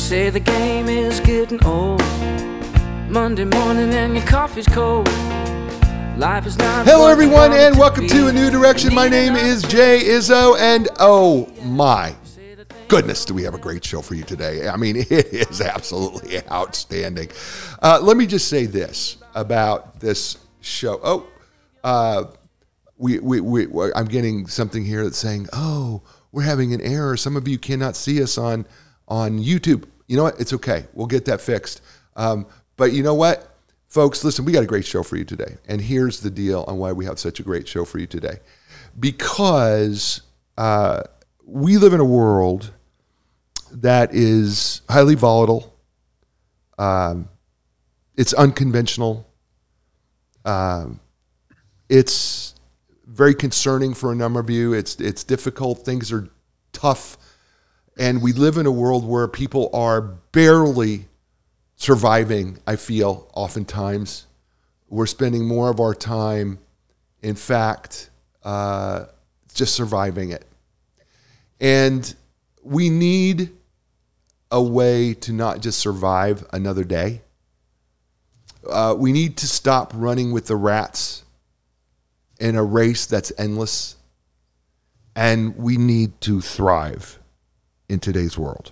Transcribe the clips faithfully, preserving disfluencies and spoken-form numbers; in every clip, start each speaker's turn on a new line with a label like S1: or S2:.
S1: say the game is getting old. Monday morning and your coffee's cold. Life is not.
S2: Hello, everyone, and welcome to A New Direction. My name is Jay Izzo, and oh my goodness, do we have a great show for you today. I mean, it is absolutely outstanding. Uh, let me just say this about this show. Oh, uh, we, we, we, I'm getting something here that's saying, oh, we're having an error. Some of you cannot see us on, on YouTube. You know what? It's okay. We'll get that fixed. Um, but you know what? Folks, listen, we got a great show for you today. And here's the deal on why we have such a great show for you today. Because uh, we live in a world that is highly volatile. Um, it's unconventional. Um, it's very concerning for a number of you. It's it's difficult. Things are tough. And we live in a world where people are barely surviving, I feel, oftentimes. We're spending more of our time, in fact, uh, just surviving it. And we need a way to not just survive another day. Uh, we need to stop running with the rats in a race that's endless. And we need to thrive in today's world.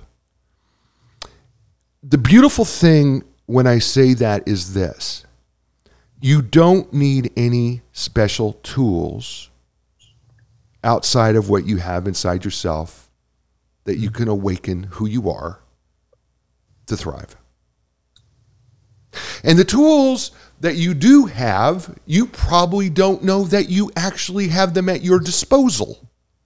S2: The beautiful thing when I say that is this. You don't need any special tools outside of what you have inside yourself that you can awaken who you are to thrive. And the tools that you do have, you probably don't know that you actually have them at your disposal,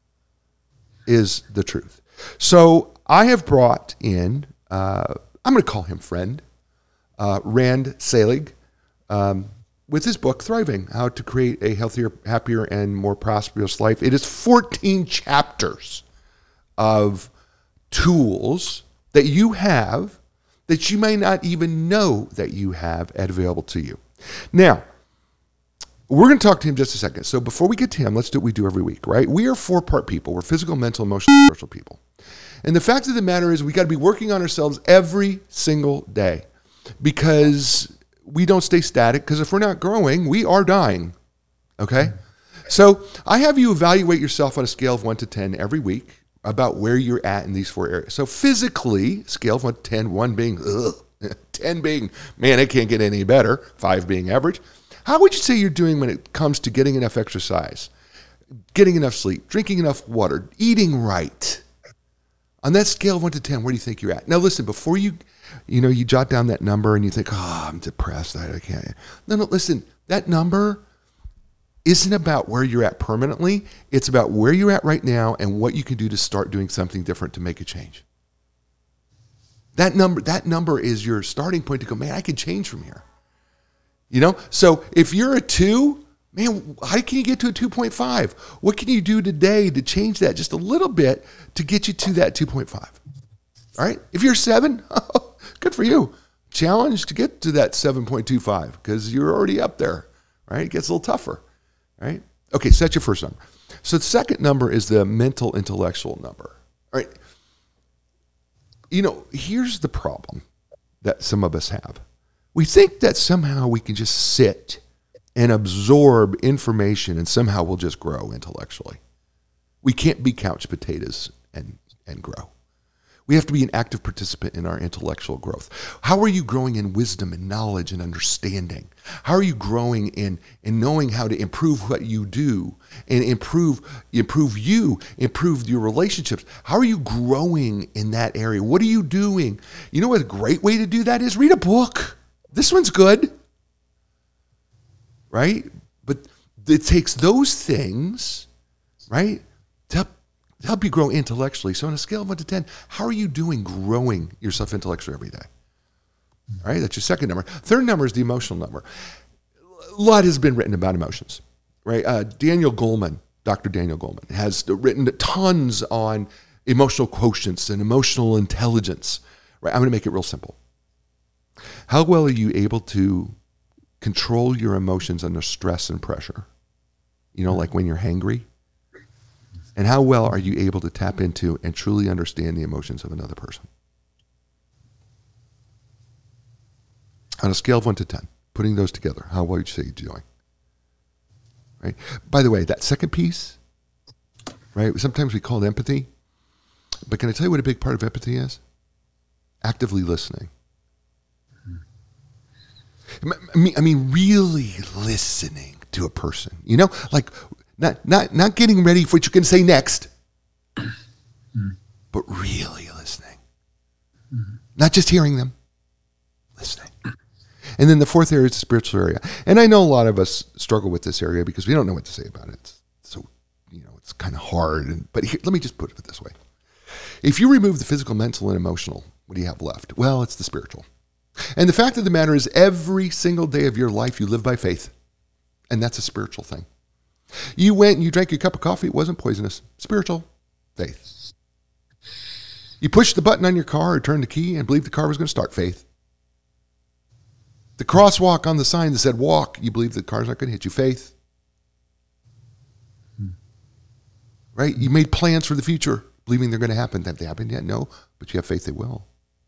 S2: is the truth. So I have brought in, uh, I'm going to call him friend, uh, Rand Selig, um, with his book, Thriving, How to Create a Healthier, Happier, and More Prosperous Life. It is fourteen chapters of tools that you have that you may not even know that you have at available to you. Now, we're going to talk to him just a second. So before we get to him, let's do what we do every week, right? We are four-part people. We're physical, mental, emotional, and spiritual people. And the fact of the matter is we got to be working on ourselves every single day because we don't stay static, because if we're not growing, we are dying, okay? So I have you evaluate yourself on a scale of one to ten every week about where you're at in these four areas. So physically, scale of one to ten, one being, ugh, ten being, man, it can't get any better, five being average. How would you say you're doing when it comes to getting enough exercise, getting enough sleep, drinking enough water, eating right? On that scale of one to ten, where do you think you're at? Now listen, before you, you know, you jot down that number and you think, oh, I'm depressed, I, I can't. No, no, listen, that number isn't about where you're at permanently. It's about where you're at right now and what you can do to start doing something different to make a change. That number, that number is your starting point to go, man, I can change from here. You know, so if you're a two, man, how can you get to a two point five? What can you do today to change that just a little bit to get you to that two point five? All right. If you're seven, oh, good for you. Challenge to get to that seven point two five because you're already up there. Right. It gets a little tougher. Right. Okay. So that's your first number. So the second number is the mental intellectual number. All right. You know, here's the problem that some of us have. We think that somehow we can just sit and absorb information and somehow we'll just grow intellectually. We can't be couch potatoes and, and grow. We have to be an active participant in our intellectual growth. How are you growing in wisdom and knowledge and understanding? How are you growing in, in knowing how to improve what you do and improve, improve you, improve your relationships? How are you growing in that area? What are you doing? You know what a great way to do that is? Read a book. This one's good. Right? But it takes those things, right, to help, to help you grow intellectually. So on a scale of one to ten, how are you doing growing yourself intellectually every day? All right, that's your second number. Third number is the emotional number. A lot has been written about emotions, right? Uh, Daniel Goleman, Doctor Daniel Goleman, has written tons on emotional quotients and emotional intelligence, right? I'm going to make it real simple. How well are you able to control your emotions under stress and pressure? You know, like when you're hangry. And how well are you able to tap into and truly understand the emotions of another person? On a scale of one to ten, putting those together, how well would you say you're doing? Right. By the way, that second piece, right? Sometimes we call it empathy, but can I tell you what a big part of empathy is? Actively listening. I mean, I mean, really listening to a person. You know, like not not not getting ready for what you're going to say next, mm. but really listening. Mm. Not just hearing them, listening. And then the fourth area is the spiritual area. And I know a lot of us struggle with this area because we don't know what to say about it. It's, so, you know, it's kind of hard. And, but here, let me just put it this way. If you remove the physical, mental, and emotional, what do you have left? Well, it's the spiritual. And the fact of the matter is every single day of your life you live by faith. And that's a spiritual thing. You went and you drank your cup of coffee. It wasn't poisonous. Spiritual. Faith. You pushed the button on your car or turned the key and believed the car was going to start. Faith. The crosswalk on the sign that said walk, you believe the car's not going to hit you. Faith. Hmm. Right? You made plans for the future, believing they're going to happen. Have they happened yet? No. But you have faith they will.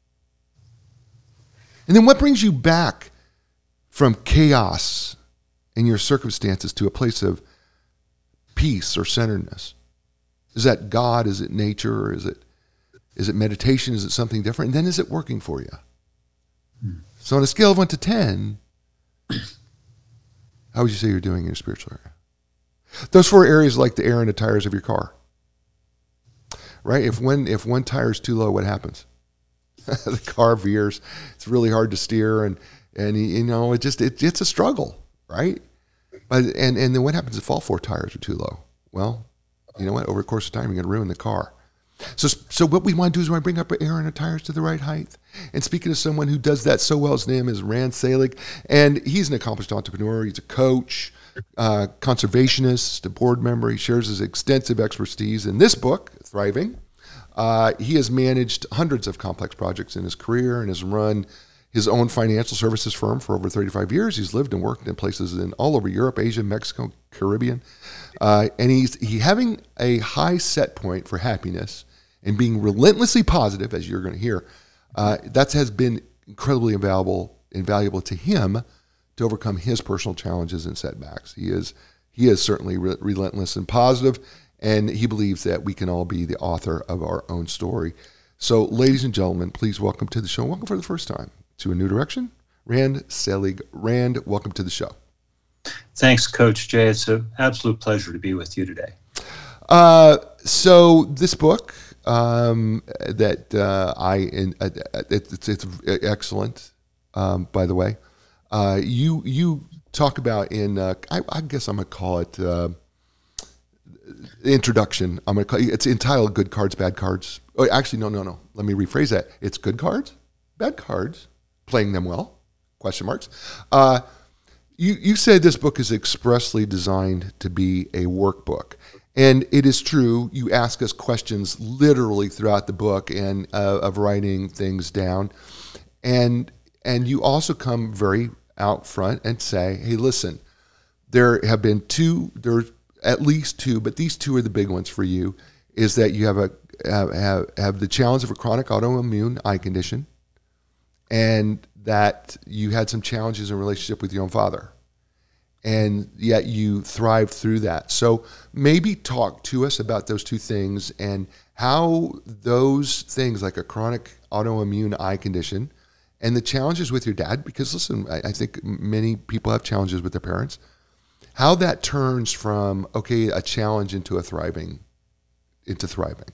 S2: And then what brings you back from chaos in your circumstances to a place of peace or centeredness? Is that God? Is it nature? Or is it is it meditation? Is it something different? And then is it working for you? Hmm. So on a scale of one to ten, how would you say you're doing in your spiritual area? Those four areas are like the air in the tires of your car. Right? If one if one tire is too low, what happens? The car veers. It's really hard to steer, and and you know it just it, it's a struggle, right? But and and then what happens if all four tires are too low? Well, you know what? Over the course of time, you're going to ruin the car. So so what we want to do is we want to bring up air in the tires to the right height. And speaking of someone who does that so well, his name is Rand Selig, and he's an accomplished entrepreneur. He's a coach, uh, conservationist, a board member. He shares his extensive expertise in this book, Thriving. Uh, he has managed hundreds of complex projects in his career and has run his own financial services firm for over thirty-five years. He's lived and worked in places in all over Europe, Asia, Mexico, Caribbean. Uh, and he's he having a high set point for happiness and being relentlessly positive, as you're going to hear. Uh, that has been incredibly invaluable, invaluable to him to overcome his personal challenges and setbacks. He is he is certainly re- relentless and positive, and he believes that we can all be the author of our own story. So, ladies and gentlemen, please welcome to the show, welcome for the first time to A New Direction, Rand Selig. Rand, welcome to the show.
S3: Thanks, Coach Jay. It's an absolute pleasure to be with you today.
S2: Uh, so this book um, that uh, I in, uh, it, it's, it's excellent. Um, by the way, uh, you you talk about in uh, I, I guess I'm gonna call it uh, introduction. I'm gonna call it, it's entitled "Good Cards, Bad Cards." Oh, actually, no, no, no. Let me rephrase that. It's good cards, bad cards, playing them well. Question marks. Uh, You, you say this book is expressly designed to be a workbook. And it is true. You ask us questions literally throughout the book and uh, of writing things down. And and you also come very out front and say, hey, listen, there have been two, there's at least two, but these two are the big ones for you, is that you have a have, have, have the challenge of a chronic autoimmune eye condition, and that you had some challenges in relationship with your own father, and yet you thrived through that. So maybe talk to us about those two things and how those things, like a chronic autoimmune eye condition and the challenges with your dad, because listen, I, I think many people have challenges with their parents, how that turns from, okay, a challenge into a thriving, into thriving.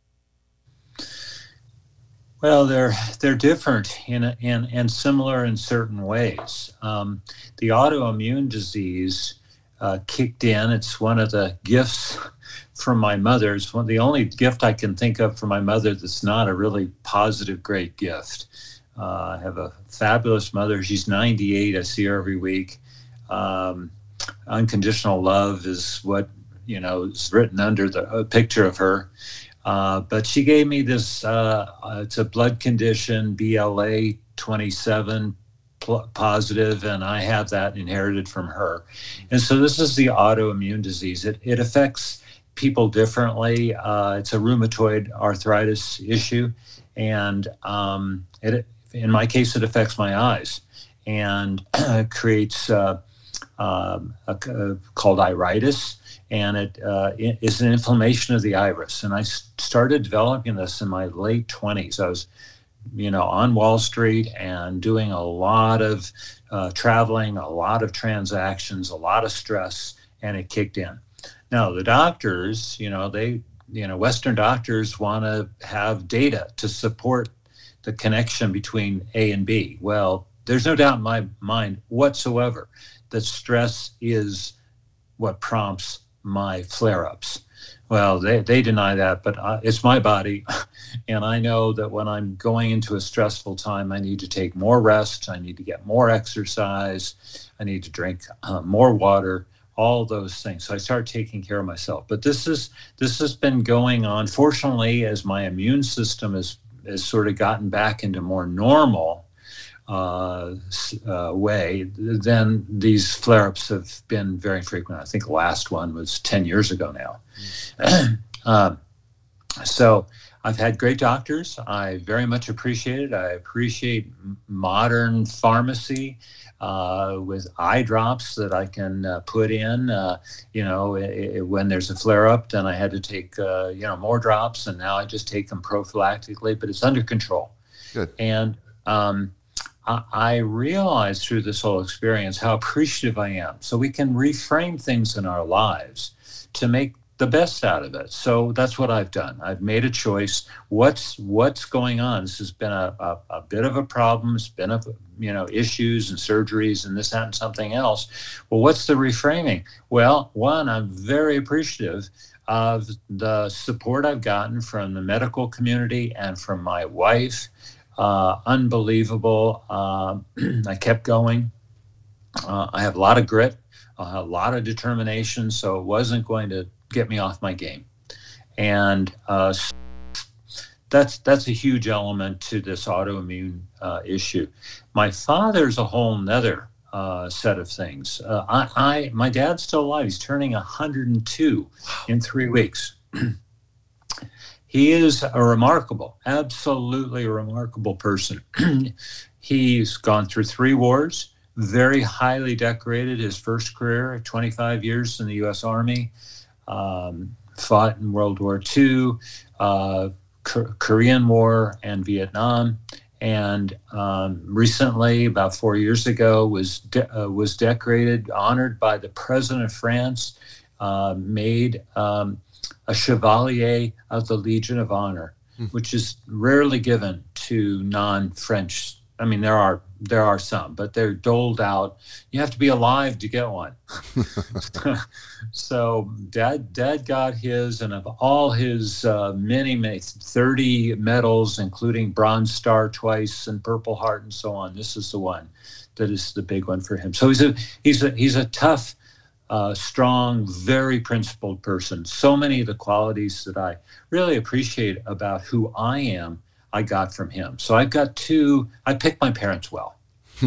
S3: Well, they're they're different in in and similar in certain ways. Um, the autoimmune disease uh, kicked in. It's one of the gifts from my mother. It's one the only gift I can think of from my mother that's not a really positive, great gift. Uh, I have a fabulous mother. She's ninety-eight. I see her every week. Um, unconditional love is what you know is written under the a picture of her. Uh, but she gave me this, uh, uh, it's a blood condition, B L A twenty-seven pl- positive, and I have that inherited from her. And so this is the autoimmune disease. It, it affects people differently. Uh, it's a rheumatoid arthritis issue, and um, it, in my case, it affects my eyes. and creates uh, um, a, a, called iritis, and it uh, is an inflammation of the iris. And I started developing this in my late twenties. I was, you know, on Wall Street and doing a lot of uh, traveling, a lot of transactions, a lot of stress, and it kicked in. Now, the doctors, you know, they, you know, Western doctors want to have data to support the connection between A and B. Well, there's no doubt in my mind whatsoever that stress is what prompts my flare-ups. Well, they, they deny that, but I, it's my body. And I know that when I'm going into a stressful time, I need to take more rest. I need to get more exercise. I need to drink uh, more water, all those things. So I start taking care of myself. But this is this has been going on. Fortunately, as my immune system has, has sort of gotten back into more normal uh, uh, way, then these flare-ups have been very frequent. I think the last one was ten years ago now. Mm. um, so I've had great doctors. I very much appreciate it. I appreciate modern pharmacy uh, with eye drops that I can uh, put in. Uh, you know, it, it, when there's a flare-up, then I had to take, uh, you know, more drops, and now I just take them prophylactically, but it's under control.
S2: Good.
S3: And um, I, I realized through this whole experience how appreciative I am. So we can reframe things in our lives to make the best out of it. So that's what I've done. I've made a choice. What's what's going on? This has been a, a, a bit of a problem. It's been a, you know, issues and surgeries and this, that, and something else. Well, what's the reframing? Well, one, I'm very appreciative of the support I've gotten from the medical community and from my wife. Uh, unbelievable. Uh, I kept going. Uh, I have a lot of grit, uh, a lot of determination, so it wasn't going to get me off my game. And uh, that's that's a huge element to this autoimmune uh, issue. My father's a whole nother uh, set of things. Uh, I, I my dad's still alive. He's turning one hundred two in three weeks. He is a remarkable, absolutely remarkable person. He's gone through three wars, very highly decorated. His first career, twenty-five years in the U S Army. Um, fought in World War Two, uh, K- Korean War, and Vietnam, and um, recently, about four years ago, was de- uh, was decorated, honored by the President of France, uh, made um, a Chevalier of the Legion of Honor, hmm. which is rarely given to non-French. I mean, there are there are some, but they're doled out. You have to be alive to get one. So dad dad got his, and of all his uh, many, many, thirty medals, including Bronze Star twice and Purple Heart and so on, this is the one that is the big one for him. So he's a he's a he's a tough, uh, strong, very principled person. So many of the qualities that I really appreciate about who I am, I got from him. So I've got two, I picked my parents well.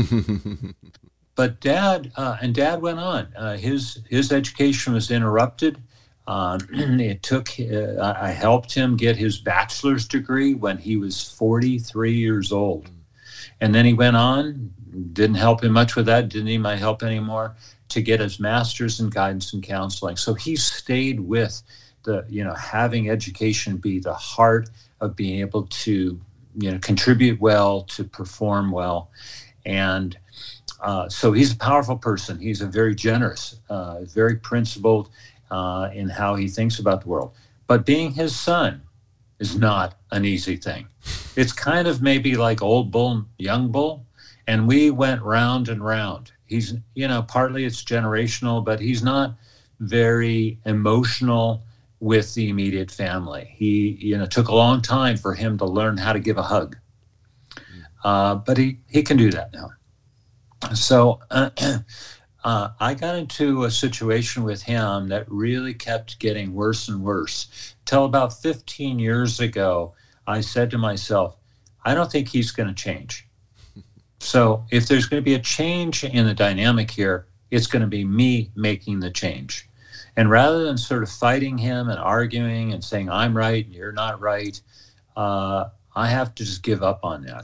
S3: But dad, uh, and dad went on. Uh, his his education was interrupted. Um, it took, uh, I helped him get his bachelor's degree when he was forty-three years old. And then he went on, didn't help him much with that, didn't need my help anymore, to get his master's in guidance and counseling. So he stayed with the, you know, having education be the heart of being able to, you know, contribute well, to perform well. And uh, so he's a powerful person. He's a very generous, uh, very principled uh, in how he thinks about the world. But being his son is not an easy thing. It's kind of maybe like old bull, young bull. And we went round and round. He's, you know, partly it's generational, but he's not very emotional with the immediate family. He, you know, took a long time for him to learn how to give a hug. Uh, but he, he can do that now. So uh, uh, I got into a situation with him that really kept getting worse and worse. Till about fifteen years ago, I said to myself, I don't think he's going to change. So if there's going to be a change in the dynamic here, it's going to be me making the change. And rather than sort of fighting him and arguing and saying, I'm right and you're not right, uh, I have to just give up on that.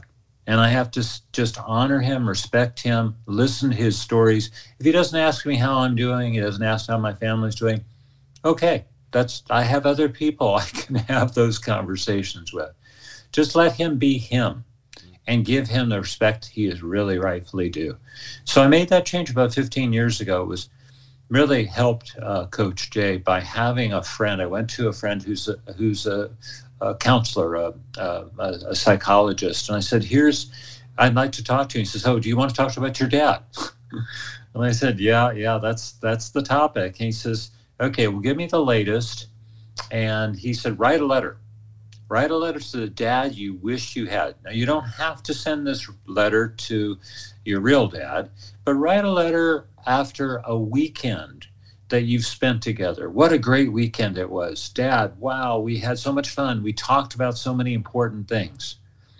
S3: And I have to s- just honor him, respect him, listen to his stories. If he doesn't ask me how I'm doing, he doesn't ask how my family's doing, okay, that's I have other people I can have those conversations with. Just let him be him and give him the respect he is really rightfully due. So I made that change about fifteen years ago. It was really helped uh, Coach Jay by having a friend. I went to a friend who's a, who's a, a counselor, a, a, a psychologist, and I said, "Here's, I'd like to talk to you." He says, "Oh, do you want to talk about your dad?" And I said, "Yeah, yeah, that's that's the topic." And he says, "Okay, well, give me the latest." And he said, "Write a letter. Write a letter to the dad you wish you had." Now, you don't have to send this letter to your real dad, but write a letter after a weekend that you've spent together. What a great weekend it was. Dad, wow, we had so much fun. We talked about so many important things.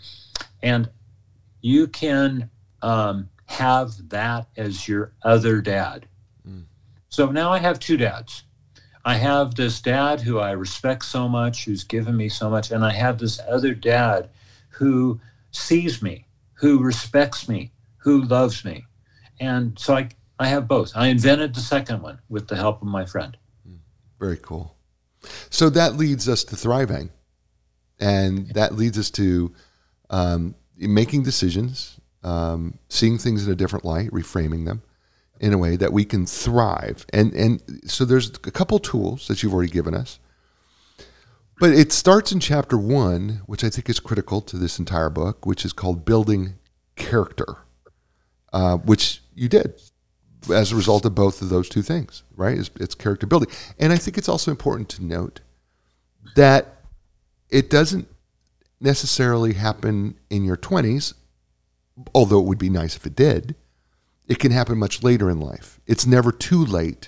S3: And you can um, have that as your other dad. Mm. So now I have two dads. I have this dad who I respect so much, who's given me so much, and I have this other dad who sees me, who respects me, who loves me. And so I, I have both. I invented the second one with the help of my friend.
S2: Very cool. So that leads us to thriving, and that leads us to um, making decisions, um, seeing things in a different light, reframing them in a way that we can thrive. And and so there's a couple tools that you've already given us. But it starts in chapter one, which I think is critical to this entire book, which is called Building Character, uh, which you did as a result of both of those two things, right? It's, it's character building. And I think it's also important to note that it doesn't necessarily happen in your twenties, although it would be nice if it did. It can happen much later in life. It's never too late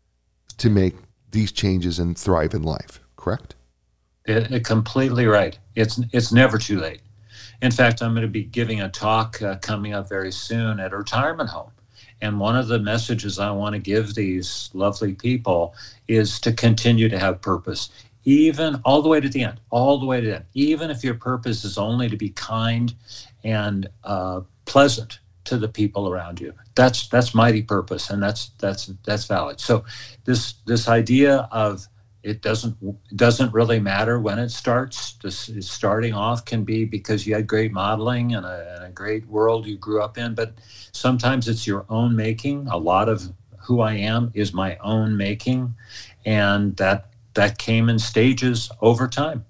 S2: to make these changes and thrive in life, correct?
S3: It, it completely right. It's it's never too late. In fact, I'm going to be giving a talk uh, coming up very soon at a retirement home. And one of the messages I want to give these lovely people is to continue to have purpose, even all the way to the end, all the way to the end. Even if your purpose is only to be kind and uh, pleasant to the people around you. That's that's mighty purpose, and that's that's that's valid. So this this idea of it doesn't doesn't really matter when it starts. This starting off can be because you had great modeling and a, and a great world you grew up in, but sometimes it's your own making. A lot of who I am is my own making, and that that came in stages over time.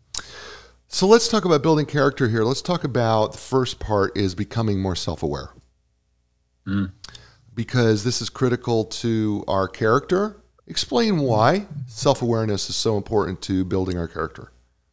S2: So let's talk about building character here. Let's talk about the first part is becoming more self-aware. Mm. Because this is critical to our character. Explain why self-awareness is so important to building our character.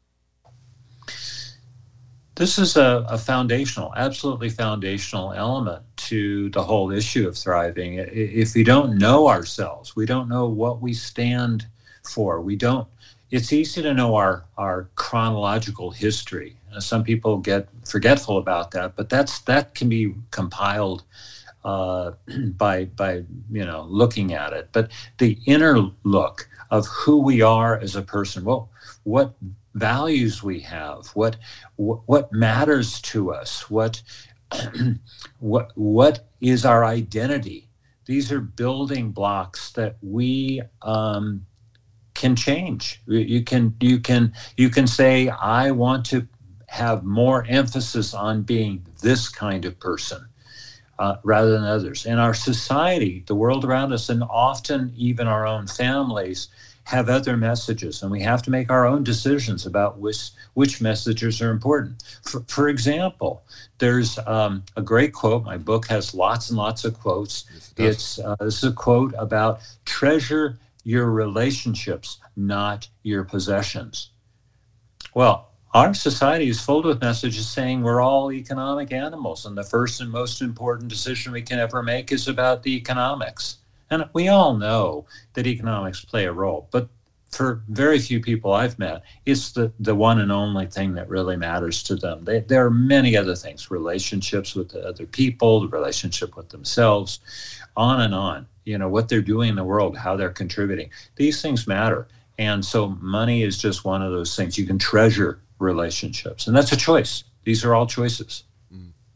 S3: This is a, a foundational, absolutely foundational element to the whole issue of thriving. If we don't know ourselves, we don't know what we stand for. We don't. It's easy to know our, our chronological history. Uh, some people get forgetful about that, but that's that can be compiled uh, by by you know looking at it. But the inner look of who we are as a person, well, what values we have, what what, what matters to us, what what what is our identity. These are building blocks that we um, can change. You can you can you can say, I want to have more emphasis on being this kind of person uh, rather than others. And our society, the world around us, and often even our own families have other messages, and we have to make our own decisions about which which messages are important. For, for example, there's um, a great quote. My book has lots and lots of quotes. It's uh, this is a quote about treasure your relationships, not your possessions. Well, our society is filled with messages saying we're all economic animals, and the first and most important decision we can ever make is about the economics. And we all know that economics play a role, but for very few people I've met, it's the, the one and only thing that really matters to them. They, there are many other things, relationships with the other people, the relationship with themselves, on and on. You know, what they're doing in the world, how they're contributing. These things matter. And so money is just one of those things. You can treasure relationships, and that's a choice. These are all choices.
S2: Mm.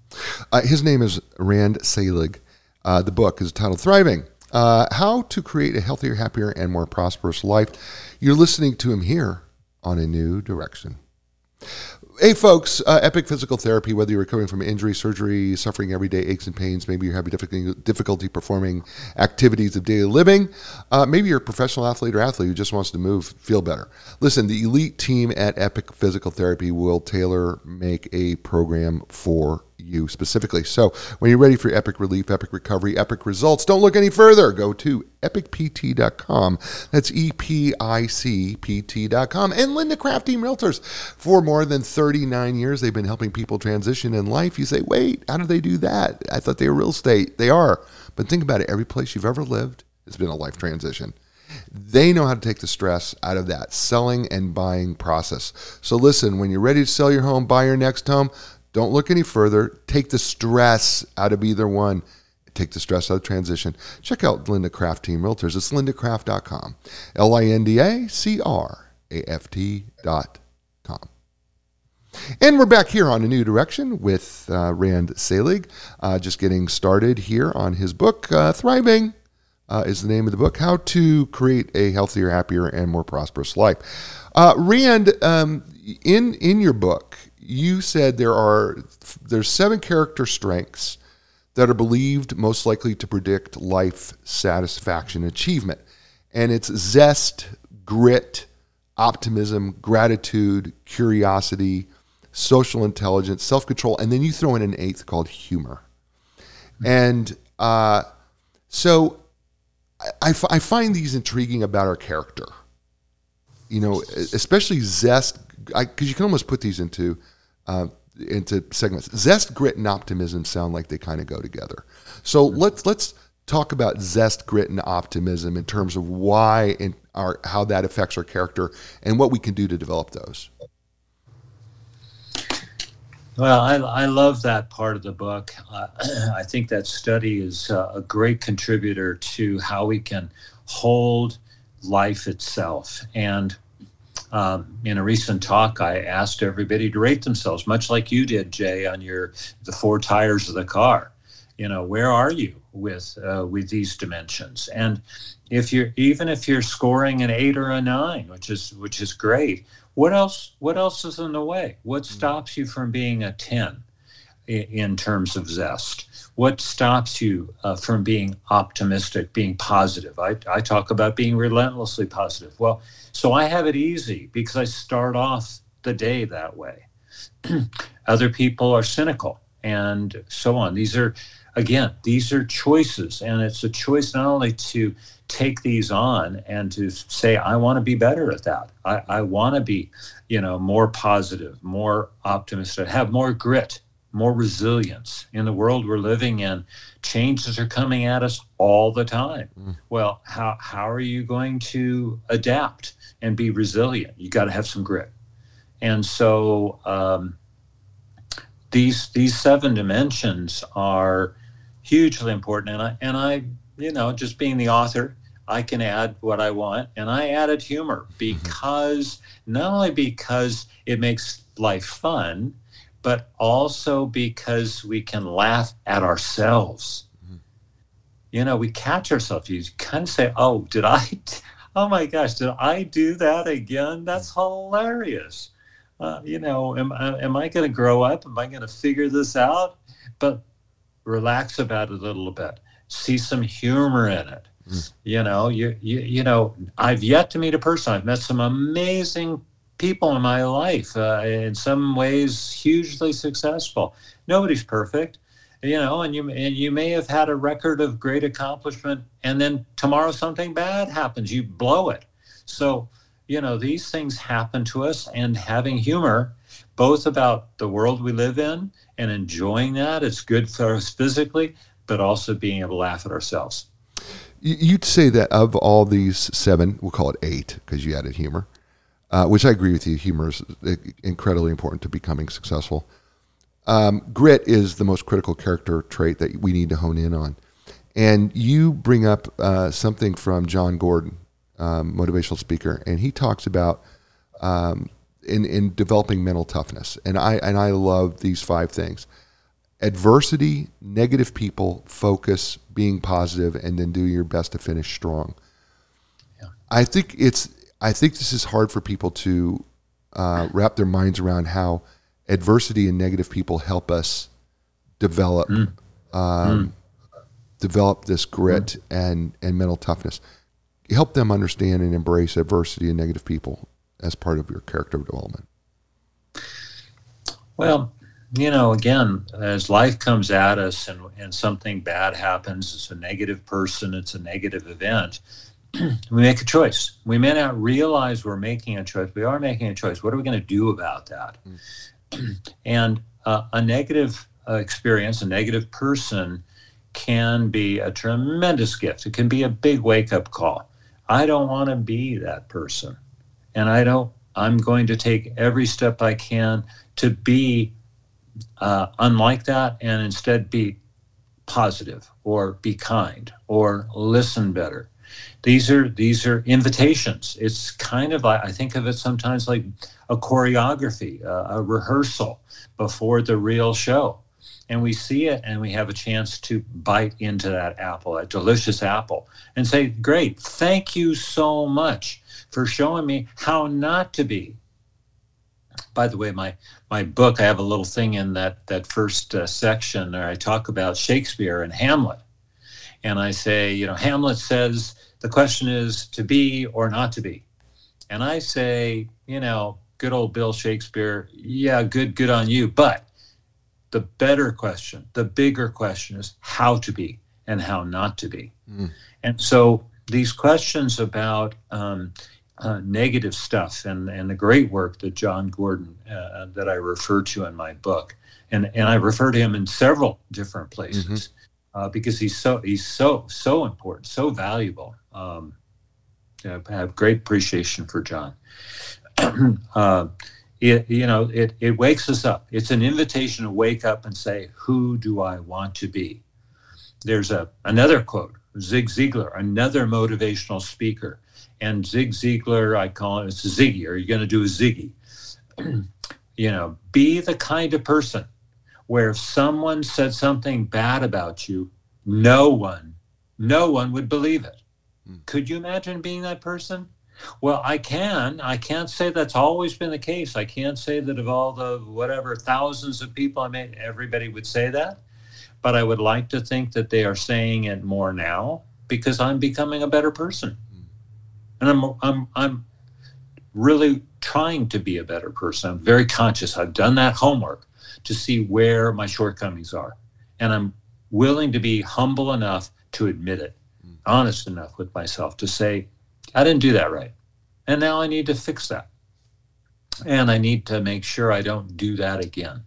S2: Uh, his name is Rand Selig. Uh, the book is titled Thriving, uh, How to Create a Healthier, Happier, and More Prosperous Life. You're listening to him here on A New Direction. Hey folks, uh, Epic Physical Therapy, whether you're recovering from injury, surgery, suffering everyday aches and pains, maybe you're having difficulty, difficulty performing activities of daily living, uh, maybe you're a professional athlete or athlete who just wants to move, feel better. Listen, the elite team at Epic Physical Therapy will tailor make a program for you specifically. So when you're ready for epic relief, epic recovery, epic results, don't look any further. Go to epic p t dot com. That's E P I C P T dot com. And Linda Craft Team Realtors. For more than thirty-nine years, they've been helping people transition in life. You say, wait, how do they do that? I thought they were real estate. They are. But think about it. Every place you've ever lived has been a life transition. They know how to take the stress out of that selling and buying process. So listen, when you're ready to sell your home, buy your next home, don't look any further. Take the stress out of either one. Take the stress out of transition. Check out Linda Craft Team Realtors. It's linda craft dot com. L I N D A C R A F T dot com. And we're back here on A New Direction with uh, Rand Selig. Uh, just getting started here on his book, uh, Thriving uh, is the name of the book, How to Create a Healthier, Happier, and More Prosperous Life. Uh, Rand, um, in, in your book, you said there are there's seven character strengths that are believed most likely to predict life satisfaction and achievement. And it's zest, grit, optimism, gratitude, curiosity, social intelligence, self-control, and then you throw in an eighth called humor. And uh, so I, I, f- I find these intriguing about our character. You know, especially zest, because you can almost put these into Uh, into segments. Zest, grit, and optimism sound like they kind of go together. So let's let's talk about zest, grit, and optimism in terms of why and our how that affects our character and what we can do to develop those.
S3: Well, I, I love that part of the book. Uh, I think that study is uh, a great contributor to how we can hold life itself. And Um, in a recent talk, I asked everybody to rate themselves, much like you did, Jay, on your the four tires of the car. You know, where are you with uh, with these dimensions? And if you're even if you're scoring an eight or a nine, which is which is great, what else what else is in the way? What stops you from being a ten in, in terms of zest? What stops you uh, from being optimistic, being positive? I, I talk about being relentlessly positive. Well, so I have it easy because I start off the day that way. Other people are cynical and so on. These are, again, these are choices. And it's a choice not only to take these on and to say, I want to be better at that. I, I want to be, you know, more positive, more optimistic, have more grit, more resilience. In the world we're living in, changes are coming at us all the time. Mm. Well, how how are you going to adapt and be resilient? You got to have some grit. And so um, these these seven dimensions are hugely important. And I and I, you know, just being the author, I can add what I want. And I added humor because not only because it makes life fun, but also because we can laugh at ourselves. Mm-hmm. You know, we catch ourselves. You kind of say, oh, did I, oh my gosh, did I do that again? That's hilarious. Uh, you know, am, am I going to grow up? Am I going to figure this out? But relax about it a little bit. See some humor in it. Mm. You know, you, you, you know, I've yet to meet a person. I've met some amazing people in my life, uh, in some ways hugely successful. Nobody's perfect, you know, and you and you may have had a record of great accomplishment, and then tomorrow something bad happens, you blow it. So, you know, these things happen to us, and having humor, both about the world we live in and enjoying that, it's good for us physically, but also being able to laugh at ourselves.
S2: You'd say that of all these seven, we'll call it eight because you added humor, Uh, which I agree with you. Humor is incredibly important to becoming successful. Um, grit is the most critical character trait that we need to hone in on. And you bring up uh, something from John Gordon, um, motivational speaker, and he talks about um, in in developing mental toughness. And I and I love these five things. adversity, negative people, focus, being positive, and then do your best to finish strong.
S3: Yeah.
S2: I think it's. I think this is hard for people to uh, wrap their minds around how adversity and negative people help us develop
S3: Mm.
S2: um,
S3: Mm.
S2: develop this grit and and mental toughness. Help them understand and embrace adversity and negative people as part of your character development.
S3: Well, you know, again, as life comes at us and, and something bad happens, it's a negative person, it's a negative event, we make a choice. We may not realize we're making a choice. We are making a choice. What are we going to do about that? Mm. And uh, a negative uh, experience, a negative person can be a tremendous gift. It can be a big wake-up call. I don't want to be that person. And I don't, I'm going to take every step I can to be uh, unlike that and instead be positive or be kind or listen better. These are these are invitations. It's kind of like, I think of it sometimes like a choreography, uh, a rehearsal before the real show. And we see it and we have a chance to bite into that apple, that delicious apple, and say, great, thank you so much for showing me how not to be. By the way, my my book, I have a little thing in that, that first uh, section where I talk about Shakespeare and Hamlet. And I say, you know, Hamlet says, the question is to be or not to be. And I say, you know, good old Bill Shakespeare, yeah, good, good on you. But the better question, the bigger question is how to be and how not to be. Mm. And so these questions about um, uh, negative stuff and, and the great work that John Gordon, uh, that I refer to in my book, and, and I refer to him in several different places. Mm-hmm. Uh, because he's so he's so so important, so valuable. Um, I have great appreciation for John. uh, it you know it it wakes us up. It's an invitation to wake up and say, who do I want to be? There's a another quote, Zig Ziglar, another motivational speaker, and Zig Ziglar, I call it, it's a Ziggy. Are you going to do a Ziggy? You know, be the kind of person where if someone said something bad about you, no one, no one would believe it. Mm. Could you imagine being that person? Well, I can. I can't say that's always been the case. I can't say that of all the whatever thousands of people I met, everybody would say that. But I would like to think that they are saying it more now because I'm becoming a better person. Mm. And I'm, I'm, I'm really trying to be a better person. I'm very conscious. I've done that homework to see where my shortcomings are. And I'm willing to be humble enough to admit it, mm. honest enough with myself to say, I didn't do that right. And now I need to fix that. And I need to make sure I don't do that again.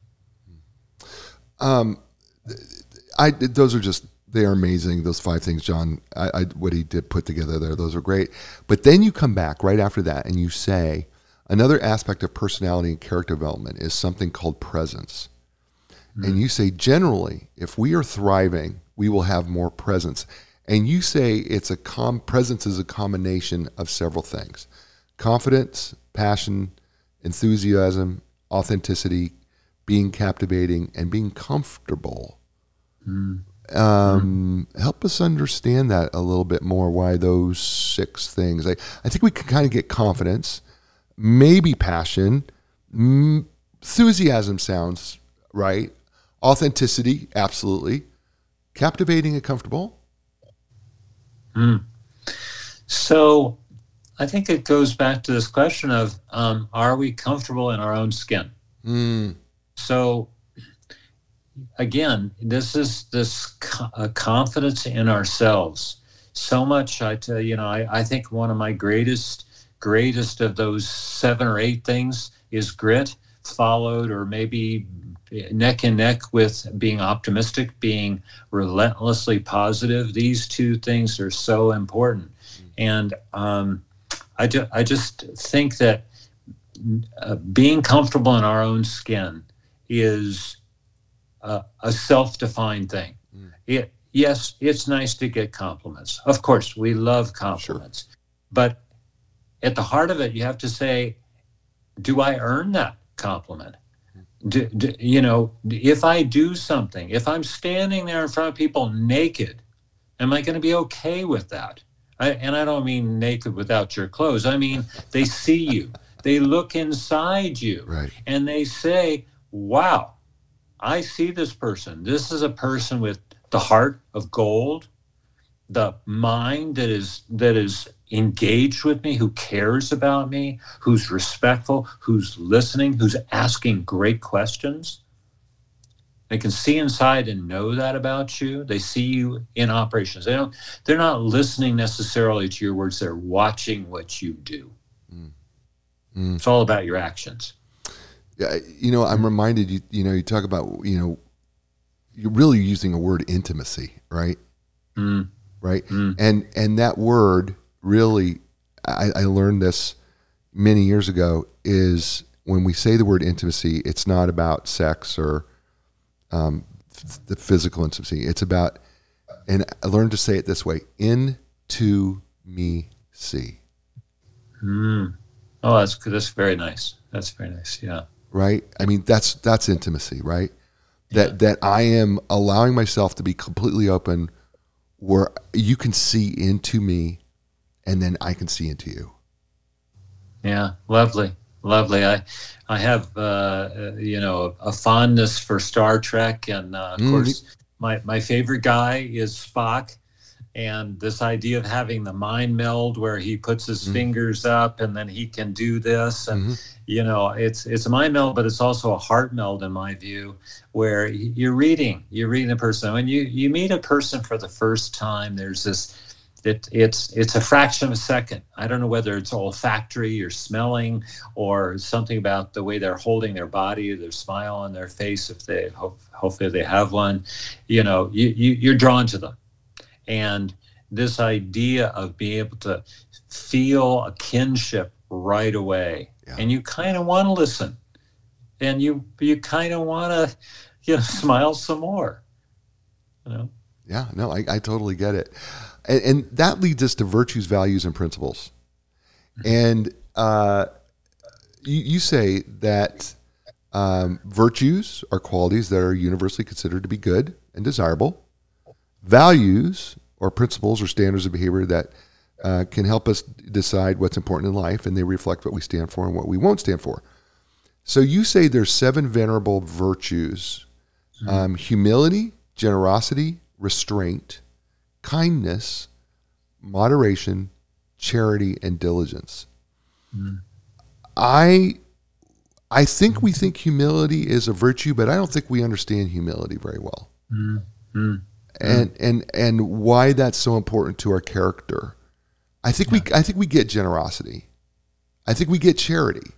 S2: Um, I, those are just, they are amazing. Those five things, John, I, I, what he did put together there, those are great. But then you come back right after that and you say, another aspect of personality and character development is something called presence. Mm-hmm. And you say, generally, if we are thriving, we will have more presence. And you say it's a com- presence is a combination of several things: confidence, passion, enthusiasm, authenticity, being captivating, and being comfortable. Mm-hmm. Um, mm-hmm. Help us understand that a little bit more, why those six things. I, I think we can kind of get confidence, maybe passion, mm, enthusiasm sounds right, authenticity, absolutely, captivating and comfortable.
S3: Mm. So I think it goes back to this question of, um, are we comfortable in our own skin? Mm. So again, this is this co- uh, confidence in ourselves. So much, I tell you know, I, I think one of my greatest, greatest of those seven or eight things is grit, followed or maybe neck and neck with being optimistic, being relentlessly positive. These two things are so important. Mm-hmm. And um, I, ju- I just think that uh, being comfortable in our own skin is uh, a self-defined thing. Mm. It, yes, it's nice to get compliments. Of course, we love compliments. Sure. But at the heart of it, you have to say, do I earn that compliment? do, do, you know, if I do something, if I'm standing there in front of people naked, am I going to be okay with that? I, and I don't mean naked without your clothes. I mean, they see you, they look inside you,
S2: right.
S3: and they say, wow, I see this person. This is a person with the heart of gold, the mind that is that is engaged with me, who cares about me, who's respectful, who's listening, who's asking great questions. They can see inside and know that about you. They see you in operations. They don't, they're not listening necessarily to your words. They're watching what you do. Mm. Mm. It's all about your actions.
S2: Yeah, you know, I'm reminded, you, you know, you talk about, you know, you're really using a word intimacy, right?
S3: Mm.
S2: Right.
S3: Mm.
S2: And, and that word really, I, I learned this many years ago, is when we say the word intimacy, it's not about sex or um, f- the physical intimacy. It's about, and I learned to say it this way, into me see.
S3: Mm. Oh, that's that's very nice. That's very nice. Yeah.
S2: Right. I mean, that's, that's intimacy, right? That, yeah. that I am allowing myself to be completely open, where you can see into me and then I can see into you.
S3: Yeah. Lovely. Lovely. I, I have, uh, you know, a fondness for Star Trek, and uh, of mm. course, my, my favorite guy is Spock. And this idea of having the mind meld, where he puts his mm. fingers up and then he can do this, and mm-hmm. you know, it's it's a mind meld, but it's also a heart meld in my view, where you're reading, you're reading a person. When you you meet a person for the first time, there's this, it it's it's a fraction of a second. I don't know whether it's olfactory or smelling or something about the way they're holding their body, their smile on their face, if they hope, hopefully they have one. You know, you, you you're drawn to them. And this idea of being able to feel a kinship right away, yeah. and you kind of want to listen, and you you kind of want to, you know, smile some more. You know?
S2: Yeah, no, I, I totally get it, and, and that leads us to virtues, values, and principles. Mm-hmm. And uh, you, you say that um, virtues are qualities that are universally considered to be good and desirable. Values or principles or standards of behavior that uh, can help us decide what's important in life, and they reflect what we stand for and what we won't stand for. So you say there's seven venerable virtues: mm-hmm. um, humility, generosity, restraint, kindness, moderation, charity, and diligence. Mm-hmm. I I think we think humility is a virtue, but I don't think we understand humility very well.
S3: Mm-hmm.
S2: And and and why that's so important to our character. I think yeah. we I think we get generosity. I think we get charity.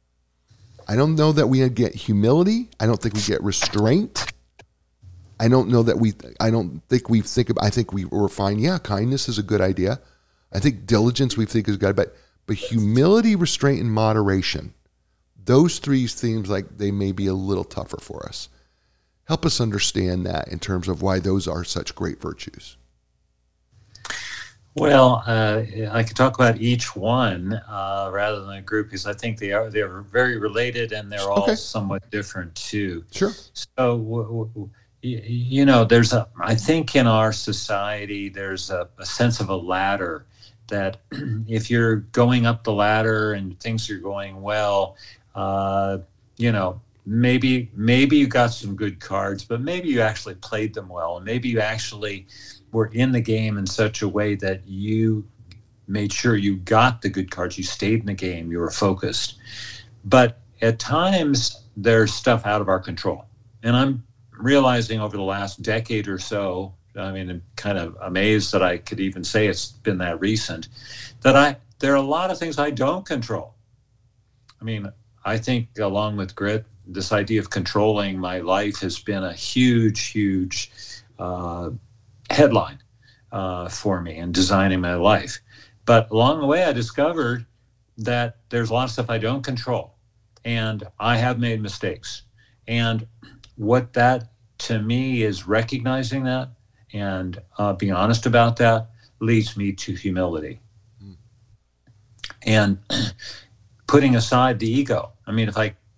S2: I don't know that we get humility. I don't think we get restraint. I don't know that we I don't think we think about I think we we're fine. Yeah, kindness is a good idea. I think diligence we think is good, but but humility, restraint, and moderation, those three seems like they may be a little tougher for us. Help us understand that in terms of why those are such great virtues.
S3: Well, uh, I could talk about each one uh, rather than a group, because I think they are they are very related, and they're all okay. somewhat different too.
S2: Sure.
S3: So, w- w- you know, there's a I think in our society there's a, a sense of a ladder, that if you're going up the ladder and things are going well, uh, you know. Maybe maybe you got some good cards, but maybe you actually played them well, and maybe you actually were in the game in such a way that you made sure you got the good cards. You stayed in the game. You were focused. But at times there's stuff out of our control, and I'm realizing over the last decade or so. I mean, I'm kind of amazed that I could even say it's been that recent. That I there are a lot of things I don't control. I mean, I think along with grit, this idea of controlling my life has been a huge, huge uh, headline uh, for me in designing my life. But along the way, I discovered that there's a lot of stuff I don't control, and I have made mistakes. And what that, to me, is recognizing that and uh, being honest about that leads me to humility. Mm. And putting aside the ego. I mean, if I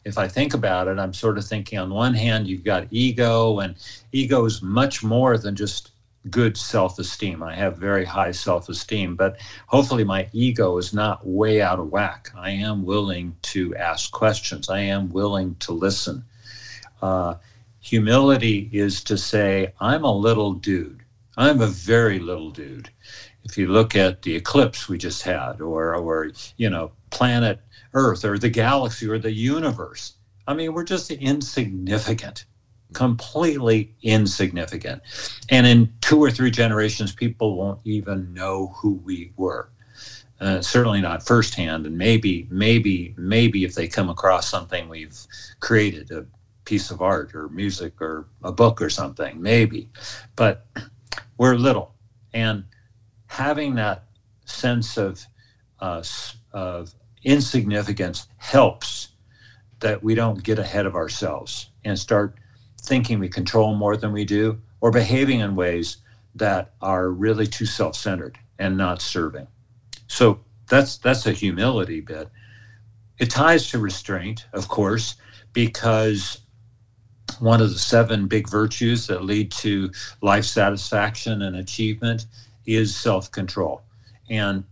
S3: if I think about it, I'm sort of thinking on one hand, you've got ego, and ego is much more than just good self-esteem. I have very high self-esteem, but hopefully my ego is not way out of whack. I am willing to ask questions. I am willing to listen. Uh, humility is to say, I'm a little dude. I'm a very little dude. If you look at the eclipse we just had, or, or you know, planet Earth, or the galaxy, or the universe, I mean, we're just insignificant, completely insignificant. And in two or three generations, people won't even know who we were. Uh, certainly not firsthand. And maybe, maybe, maybe if they come across something we've created, a piece of art or music or a book or something, maybe. But we're little. And having that sense of, uh, of insignificance helps that we don't get ahead of ourselves and start thinking we control more than we do, or behaving in ways that are really too self-centered and not serving. So that's that's a humility bit. It ties to restraint, of course, because one of the seven big virtues that lead to life satisfaction and achievement is self-control. And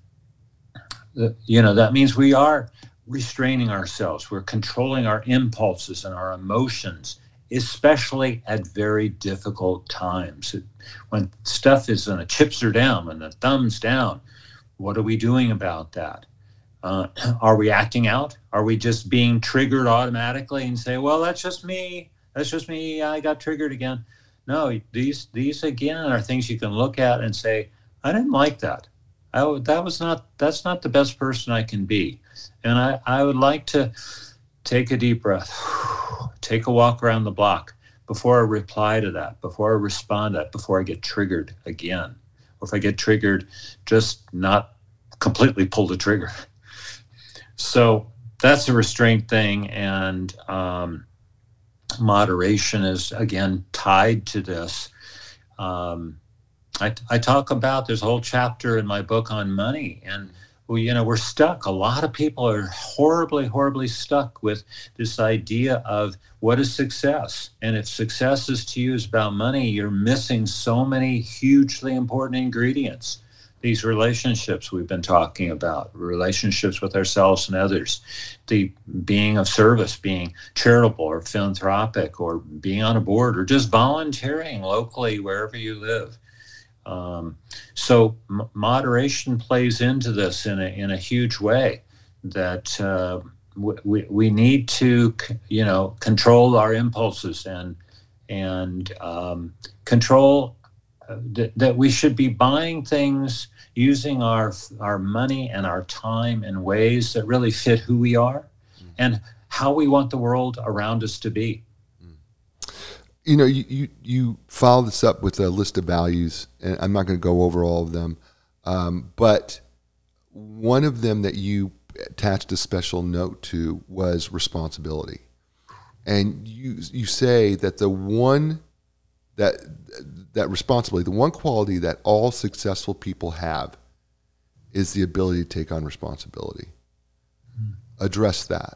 S3: you know, that means we are restraining ourselves. We're controlling our impulses and our emotions, especially at very difficult times. When stuff is, and the chips are down, when the thumb's down, what are we doing about that? Uh, are we acting out? Are we just being triggered automatically and say, well, that's just me. That's just me. I got triggered again. No, these, these again are things you can look at and say, I didn't like that. I, that was not, that's not the best person I can be. And I, I would like to take a deep breath, take a walk around the block before I reply to that, before I respond to that, before I get triggered again. Or if I get triggered, just not completely pull the trigger. So that's a restraint thing. And um, moderation is, again, tied to this. Um, I, I talk about, there's a whole chapter in my book on money, and we, you know, we're stuck. A lot of people are horribly, horribly stuck with this idea of what is success. And if success is to you is about money, you're missing so many hugely important ingredients. These relationships we've been talking about, relationships with ourselves and others, the being of service, being charitable or philanthropic, or being on a board, or just volunteering locally wherever you live. Um, so m- moderation plays into this in a in a huge way. That uh, w- we we need to c- you know control our impulses and and um, control uh, th- that we should be buying things, using our our money and our time in ways that really fit who we are mm. and how we want the world around us to be.
S2: You know, you, you, you follow this up with a list of values, and I'm not going to go over all of them, um, but one of them that you attached a special note to was responsibility. And you you say that the one, that that responsibility, the one quality that all successful people have is the ability to take on responsibility. Mm. Address that.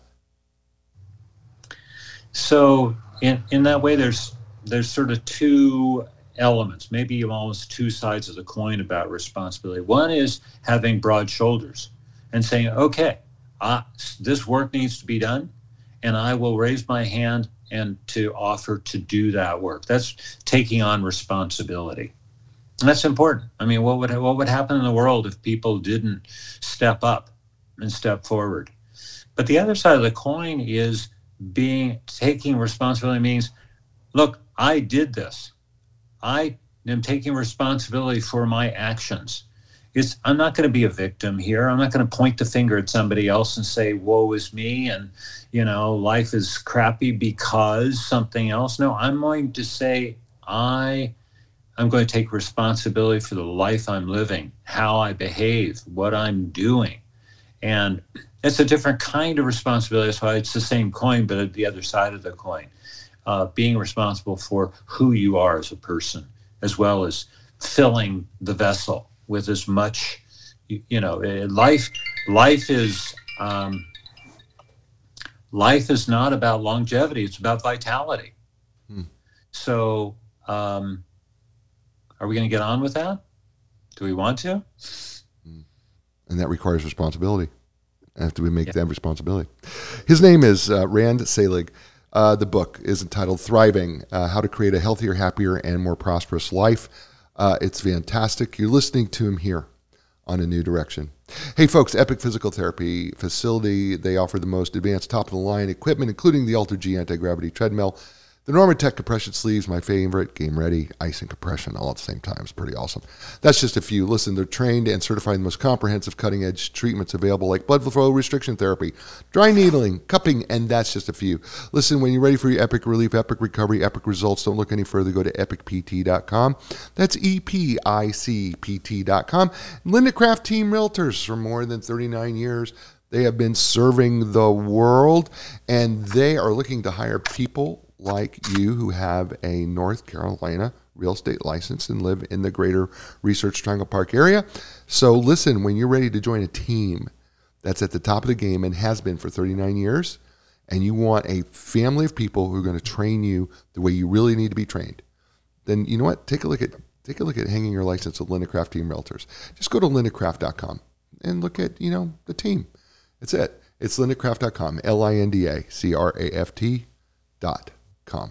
S3: So in, in that way, there's there's sort of two elements, maybe almost two sides of the coin about responsibility. One is having broad shoulders and saying, okay, uh, this work needs to be done, and I will raise my hand and to offer to do that work. That's taking on responsibility. And that's important. I mean, what would what would happen in the world if people didn't step up and step forward? But the other side of the coin is being taking responsibility means, look, I did this. I am taking responsibility for my actions. It's, I'm not going to be a victim here. I'm not going to point the finger at somebody else and say, woe is me, and, you know, life is crappy because something else. No, I'm going to say, I I'm going to take responsibility for the life I'm living, how I behave, what I'm doing. And it's a different kind of responsibility. That's why it's the same coin, but at the other side of the coin. Uh, being responsible for who you are as a person, as well as filling the vessel with as much, you, you know, life. Life is um, life is not about longevity, it's about vitality.
S2: Hmm.
S3: So um, are we going to get on with that? Do we want to?
S2: And that requires responsibility. After we make yeah. that responsibility. His name is uh, Rand Selig. Uh, the book is entitled Thriving, uh, How to Create a Healthier, Happier, and More Prosperous Life. Uh, it's fantastic. You're listening to him here on A New Direction. Hey, folks, Epic Physical Therapy Facility. They offer the most advanced top-of-the-line equipment, including the Ultra-G anti-gravity treadmill, the Normatec compression sleeves, my favorite, Game Ready, ice and compression all at the same time. It's pretty awesome. That's just a few. Listen, they're trained and certified in the most comprehensive cutting-edge treatments available, like blood flow restriction therapy, dry needling, cupping, and that's just a few. Listen, when you're ready for your epic relief, epic recovery, epic results, don't look any further. Go to epic p t dot com. That's E P I C P T dot com. Linda Craft Team Realtors for more than thirty-nine years. They have been serving the world, and they are looking to hire people like you who have a North Carolina real estate license and live in the greater Research Triangle Park area. So listen, when you're ready to join a team that's at the top of the game and has been for thirty-nine years, and you want a family of people who are going to train you the way you really need to be trained, then you know what? Take a look at take a look at hanging your license with Linda Craft Team Realtors. Just go to linda craft dot com and look at, you know, the team. That's it. It's linda craft dot com, L I N D A C R A F T dot com.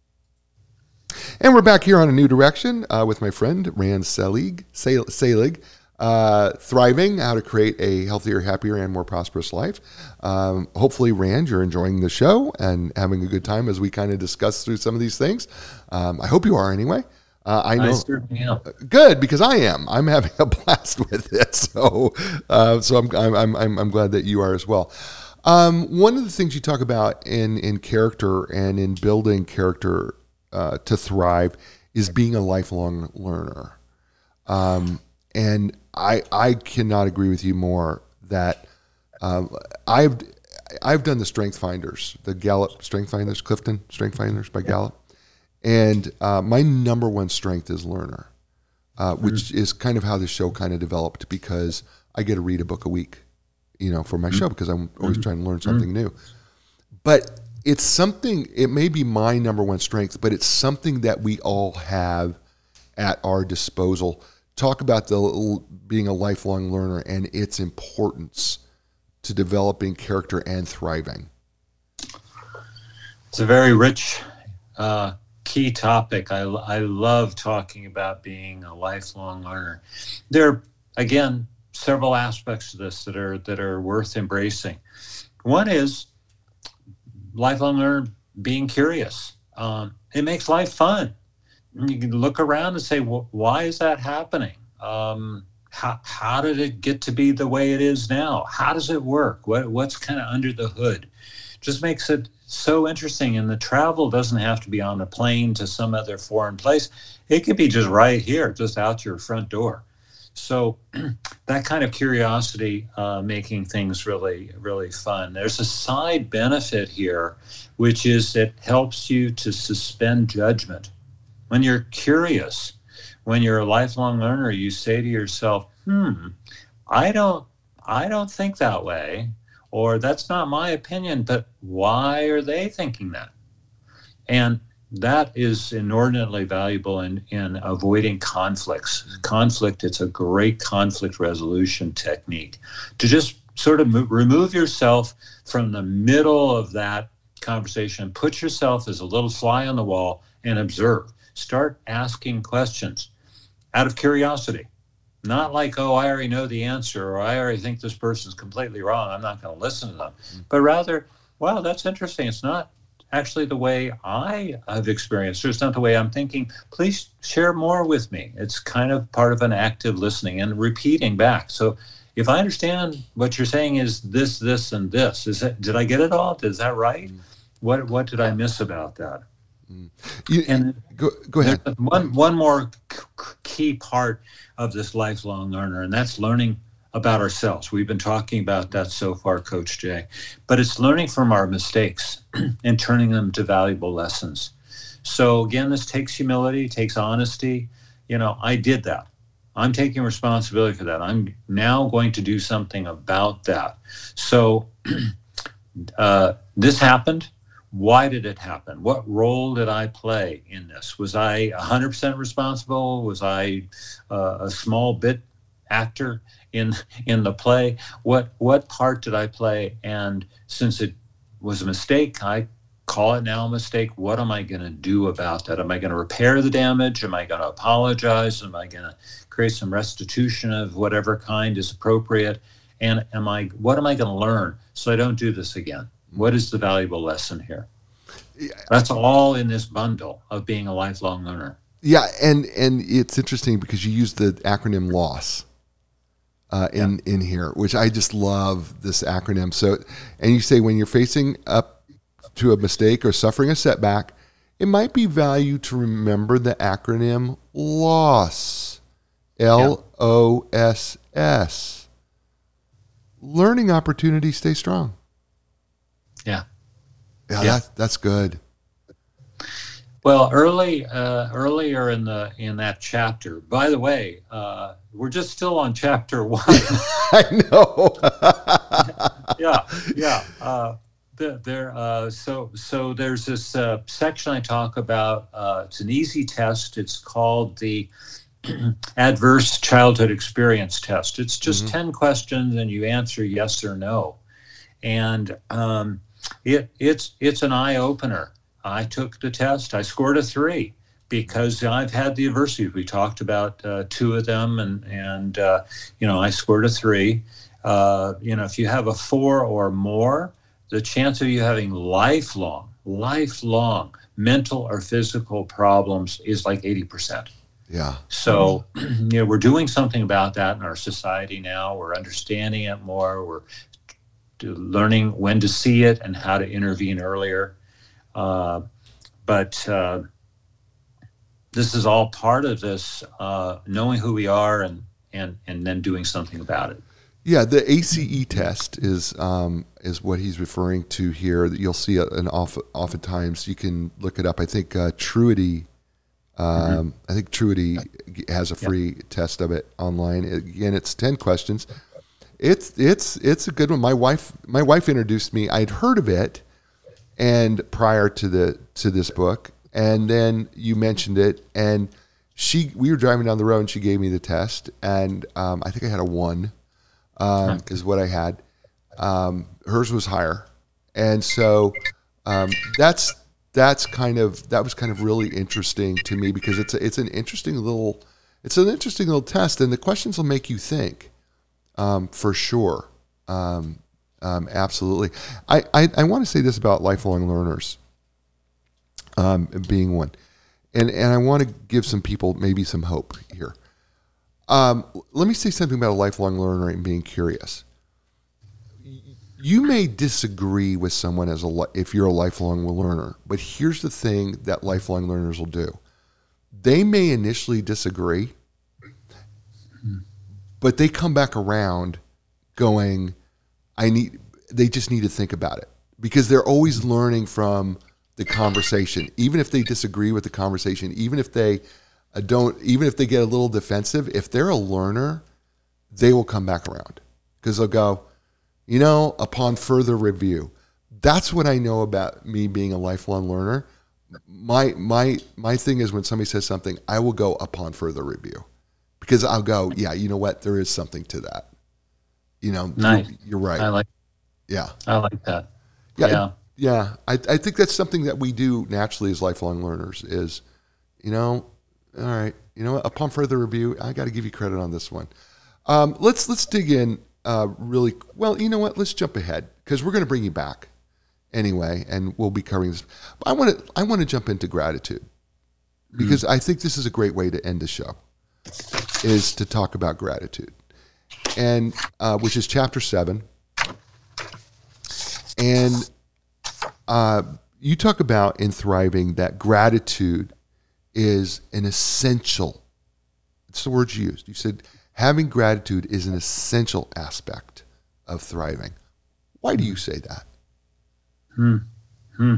S2: And we're back here on A New Direction uh, with my friend Rand Selig, Selig uh, Thriving, How to Create a Healthier, Happier, and More Prosperous Life. Um, hopefully, Rand, you're enjoying the show and having a good time as we kind of discuss through some of these things. Um, I hope you are anyway. Uh, I know.
S3: I certainly am.
S2: Good, because I am. I'm having a blast with it. So, uh, so I'm, I'm, I'm, I'm glad that you are as well. Um, one of the things you talk about in, in character and in building character uh, to thrive is being a lifelong learner. Um, and I I cannot agree with you more that um, I've I've done the Strength Finders, the Gallup Strength Finders, Clifton Strength Finders by Gallup, and uh, my number one strength is learner, uh, which mm-hmm. is kind of how the show kind of developed because I get to read a book a week. You know, for my show because I'm always trying to learn something new. But it's something, it may be my number one strength, but it's something that we all have at our disposal. Talk about the being a lifelong learner and its importance to developing character and thriving.
S3: It's a very rich, uh, key topic. I, I love talking about being a lifelong learner. There, again, several aspects of this that are that are worth embracing. One is lifelong learner being curious. Um, it makes life fun. You can look around and say, well, why is that happening? Um, how how did it get to be the way it is now? How does it work? What what's kind of under the hood? Just makes it so interesting. And the travel doesn't have to be on a plane to some other foreign place. It could be just right here, just out your front door. So that kind of curiosity uh, making things really, really fun. There's a side benefit here, which is it helps you to suspend judgment. When you're curious, when you're a lifelong learner, you say to yourself, hmm, I don't, I don't think that way, or that's not my opinion, but why are they thinking that? And that is inordinately valuable in, in avoiding conflicts. Conflict, it's a great conflict resolution technique. To just sort of move, remove yourself from the middle of that conversation, put yourself as a little fly on the wall and observe. Start asking questions out of curiosity. Not like, oh, I already know the answer, or I already think this person's completely wrong, I'm not going to listen to them. But rather, wow, that's interesting. It's not actually the way I have experienced, or it's not the way I'm thinking. Please share more with me. It's kind of part of an active listening and repeating back. So if I understand what you're saying is this, this, and this, is that, did I get it all? Is that right? Mm. What what did I miss about that?
S2: Mm. You,
S3: and
S2: go, go ahead.
S3: One, one more c- key part of this lifelong learner, and that's learning about ourselves. We've been talking about that so far, Coach Jay, but it's learning from our mistakes and turning them to valuable lessons. So again, this takes humility, takes honesty. You know, I did that. I'm taking responsibility for that. I'm now going to do something about that. So uh, this happened. Why did it happen? What role did I play in this? Was I one hundred percent responsible? Was I uh, a small bit actor in in the play? What what part did I play? And since it was a mistake, I call it now a mistake. What am I going to do about that? Am I going to repair the damage? Am I going to apologize? Am I going to create some restitution of whatever kind is appropriate? And am I what am I going to learn so I don't do this again? What is the valuable lesson here? That's all in this bundle of being a lifelong learner.
S2: Yeah, and and it's interesting because you use the acronym LOSS uh, in yeah. in here, which I just love this acronym. So, and you say when you're facing up to a mistake or suffering a setback, it might be value to remember the acronym LOSS, L O S S. Learning opportunities stay strong.
S3: Yeah.
S2: Yeah,
S3: yeah.
S2: That, that's good.
S3: Well, early uh, earlier in the in that chapter. By the way, uh, we're just still on chapter one.
S2: I know.
S3: yeah, yeah. Uh, the, there. Uh, so so there's this uh, section I talk about. Uh, it's an easy test. It's called the Adverse Childhood Experience Test. It's just mm-hmm. ten questions, and you answer yes or no. And um, it, it's it's an eye opener. I took the test. I scored a three because I've had the adversities. We talked about uh, two of them, and and uh, you know I scored a three. Uh, you know, if you have a four or more, the chance of you having lifelong, lifelong mental or physical problems is like eighty percent.
S2: Yeah.
S3: So, you know, we're doing something about that in our society now. We're understanding it more. We're learning when to see it and how to intervene earlier. Uh, but uh, this is all part of this, uh, knowing who we are and, and, and then doing something about it.
S2: Yeah, the A C E test is um, is what he's referring to here. That you'll see it, and often, oftentimes you can look it up. I think uh, Truity, um, mm-hmm. I think Truity has a free yep. test of it online. Again, it's ten questions. It's it's it's a good one. My wife my wife introduced me. I'd heard of it, and prior to the to this book, and then you mentioned it, and she we were driving down the road, and she gave me the test, and um, I think I had a one. Um, is what I had. Um, hers was higher, and so um, that's that's kind of that was kind of really interesting to me because it's a, it's an interesting little it's an interesting little test, and the questions will make you think um, for sure. Um, um, absolutely. I, I, I want to say this about lifelong learners um, being one, and and I want to give some people maybe some hope here. Um, let me say something about a lifelong learner and being curious. You may disagree with someone as a if you're a lifelong learner, but here's the thing that lifelong learners will do. They may initially disagree, but they come back around going, I need, they just need to think about it because they're always learning from the conversation, even if they disagree with the conversation, even if they Uh, don't even if they get a little defensive, if they're a learner, they will come back around because they'll go, you know, upon further review. That's what I know about me being a lifelong learner. My my my thing is when somebody says something, I will go upon further review because I'll go, yeah, you know what, there is something to that. You know,
S3: nice.
S2: you're, you're right.
S3: I like.
S2: Yeah,
S3: I like that.
S2: Yeah,
S3: yeah.
S2: yeah. I I think that's something that we do naturally as lifelong learners. Is, you know. All right, you know what? Upon further review, I got to give you credit on this one. Um, let's let's dig in uh, really. Well, you know what? Let's jump ahead because we're going to bring you back anyway, and we'll be covering this. But I want to I want to jump into gratitude because mm-hmm. I think this is a great way to end the show. Is to talk about gratitude, and uh, which is chapter seven, and uh, you talk about in Thriving that gratitude is an essential, it's the words you used. You said having gratitude is an essential aspect of thriving. Why do you say that?
S3: Hmm. Hmm.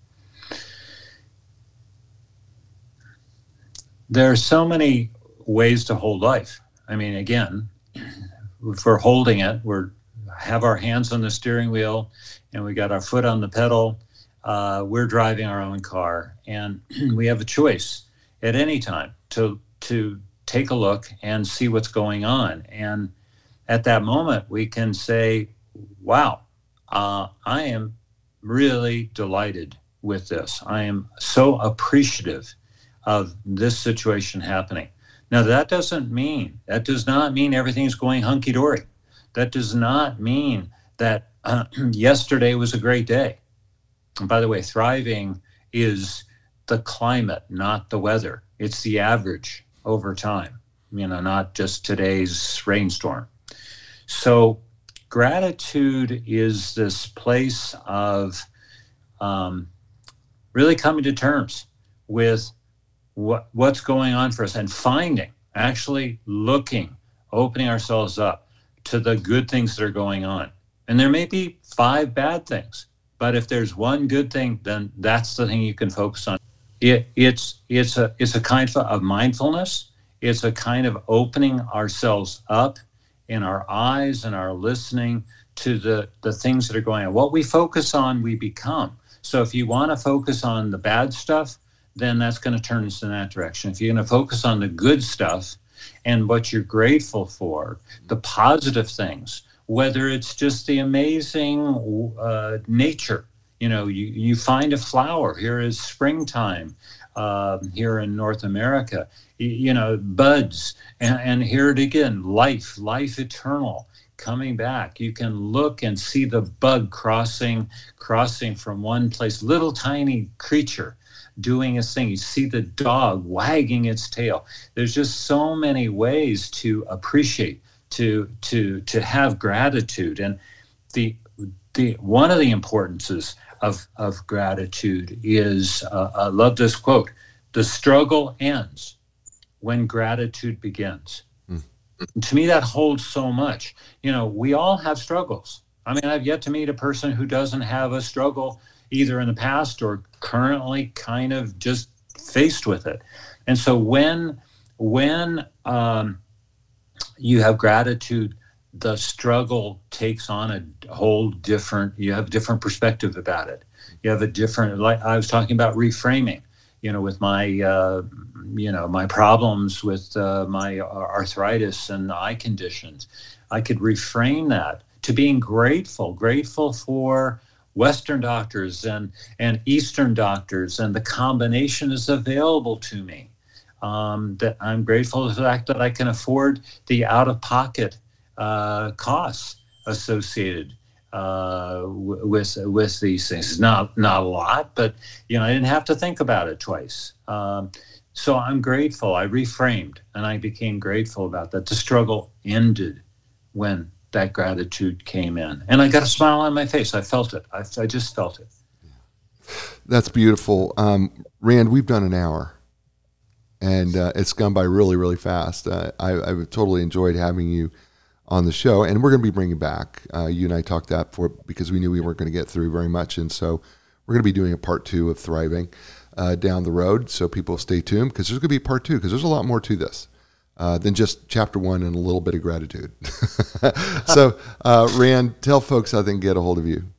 S3: There are so many ways to hold life. I mean, again, if we're holding it, we're have our hands on the steering wheel and we got our foot on the pedal. Uh, we're driving our own car, and we have a choice at any time to to take a look and see what's going on. And at that moment, we can say, wow, uh, I am really delighted with this. I am so appreciative of this situation happening. Now, that doesn't mean, that does not mean everything's going hunky-dory. That does not mean that uh, yesterday was a great day. And by the way, thriving is the climate, not the weather. It's the average over time, you know, not just today's rainstorm. So gratitude is this place of um, really coming to terms with what what's going on for us and finding, actually looking, opening ourselves up to the good things that are going on. And there may be five bad things, but if there's one good thing, then that's the thing you can focus on. It, it's it's a it's a kind of mindfulness. It's a kind of opening ourselves up in our eyes and our listening to the, the things that are going on. What we focus on, we become. So if you want to focus on the bad stuff, then that's going to turn us in that direction. If you're going to focus on the good stuff and what you're grateful for, the positive things, whether it's just the amazing uh, nature. You know, you, you find a flower. Here is springtime uh, here in North America, you, you know, buds. And, and here it again, life, life eternal coming back. You can look and see the bug crossing, crossing from one place, little tiny creature doing its thing. You see the dog wagging its tail. There's just so many ways to appreciate, to to to have gratitude. And the the one of the importances of of gratitude is, uh, I love this quote: the struggle ends when gratitude begins. Mm. To me, that holds so much. You know, we all have struggles. I mean, I've yet to meet a person who doesn't have a struggle either in the past or currently kind of just faced with it. And so when when um, you have gratitude, the struggle takes on a whole different, you have a different perspective about it. You have a different, like I was talking about reframing, you know, with my, uh, you know, my problems with uh, my arthritis and eye conditions. I could reframe that to being grateful, grateful for Western doctors and, and Eastern doctors, and the combination is available to me. Um, that I'm grateful for the fact that I can afford the out-of-pocket uh, costs associated uh, w- with with these things. Not not a lot, but you know, I didn't have to think about it twice. Um, so I'm grateful. I reframed, and I became grateful about that. The struggle ended when that gratitude came in, and I got a smile on my face. I felt it. I, I just felt it.
S2: That's beautiful. Um, Rand, we've done an hour, and uh, it's gone by really, really fast. Uh, I, I've totally enjoyed having you on the show, and we're going to be bringing back. Uh, you and I talked that for because we knew we weren't going to get through very much, and so we're going to be doing a part two of Thriving uh, down the road. So people stay tuned, because there's going to be a part two, because there's a lot more to this. Uh, than just chapter one and a little bit of gratitude. So, uh, Rand, tell folks how they can get a hold of you.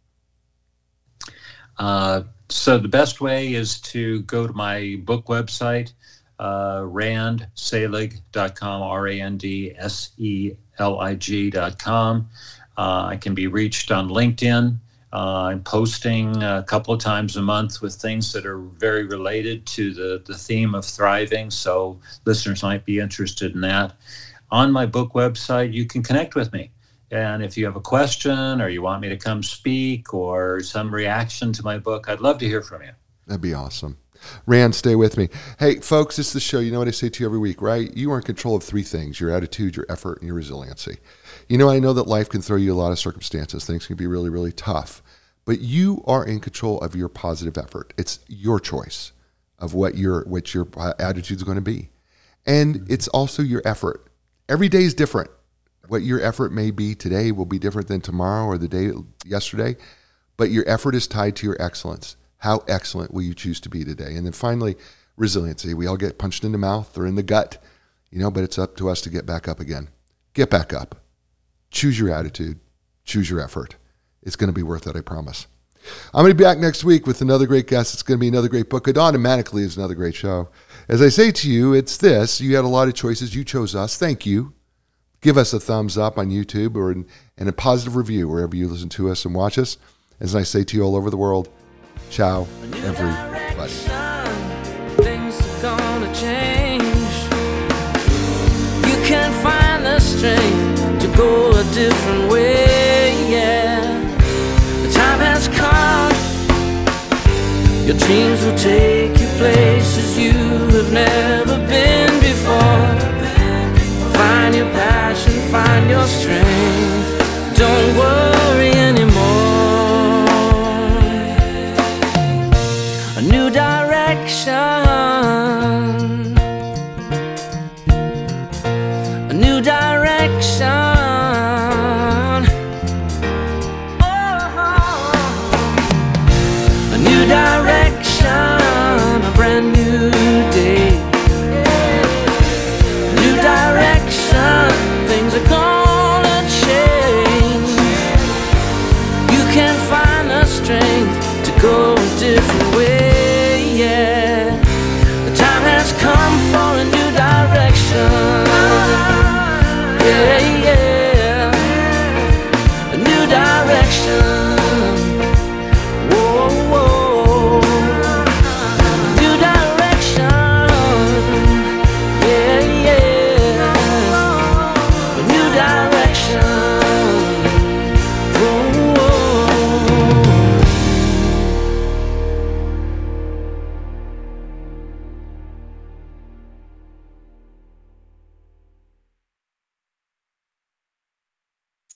S3: Uh, so the best way is to go to my book website, uh, rand selig dot com, R A N D S E L I G dot com. Uh, I can be reached on LinkedIn. Uh, I'm posting a couple of times a month with things that are very related to the, the theme of thriving, so listeners might be interested in that. On my book website, you can connect with me. And if you have a question or you want me to come speak or some reaction to my book, I'd love to hear from you.
S2: That'd be awesome. Rand, stay with me. Hey, folks, it's the show. You know what I say to you every week, right? You are in control of three things: your attitude, your effort, and your resiliency. You know, I know that life can throw you a lot of circumstances. Things can be really, really tough. But you are in control of your positive effort. It's your choice of what your what your attitude is going to be. And it's also your effort. Every day is different. What your effort may be today will be different than tomorrow or the day yesterday. But your effort is tied to your excellence. How excellent will you choose to be today? And then finally, resiliency. We all get punched in the mouth or in the gut, you know, but it's up to us to get back up again. Get back up. Choose your attitude. choose your effort. It's going to be worth it, I promise. I'm going to be back next week with another great guest. It's going to be another great book. It automatically is another great show. As I say to you, it's this. You had a lot of choices. You chose us. Thank you. Give us a thumbs up on YouTube or in, and a positive review wherever you listen to us and watch us. As I say to you all over the world, ciao, everybody.
S1: Things are gonna change. You can find the strength to go a different way, yeah. The time has come. Your dreams will take you places you have never